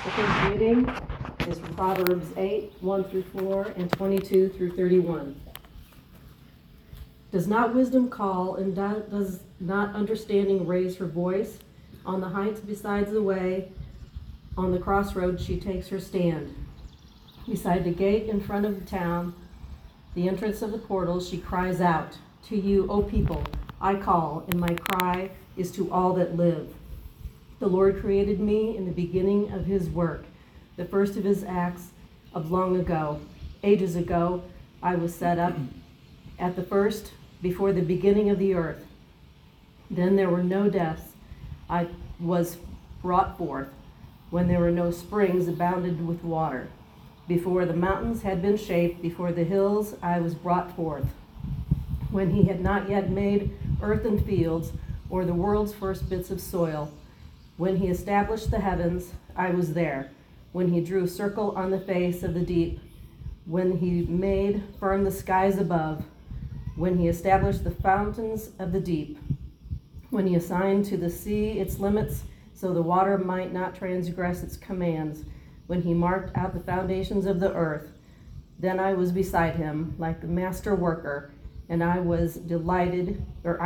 first reading is from Proverbs 8, 1 through 4, and 22 through 31. Does not wisdom call, and does not understanding raise her voice? On the heights besides the way, on the crossroads she takes her stand. Beside the gate in front of the town, the entrance of the portals, she cries out, "To you, O people, I call, and my cry is to all that live." The Lord created me in the beginning of his work, the first of his acts of long ago. Ages ago, I was set up at the first, before the beginning of the earth. Then there were no depths. I was brought forth, when there were no springs abounded with water. Before the mountains had been shaped, before the hills, I was brought forth. When he had not yet made earth and fields, or the world's first bits of soil. When he established the heavens, I was there. When he drew a circle on the face of the deep. When he made firm the skies above. When he established the fountains of the deep. When he assigned to the sea its limits, so the water might not transgress its commands. When he marked out the foundations of the earth. Then I was beside him, like the master worker, and I was delighted,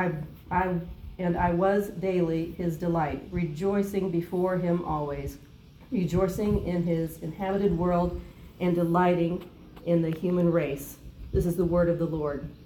I was daily his delight, rejoicing before him always, rejoicing in his inhabited world, and delighting in the human race. This is the word of the Lord.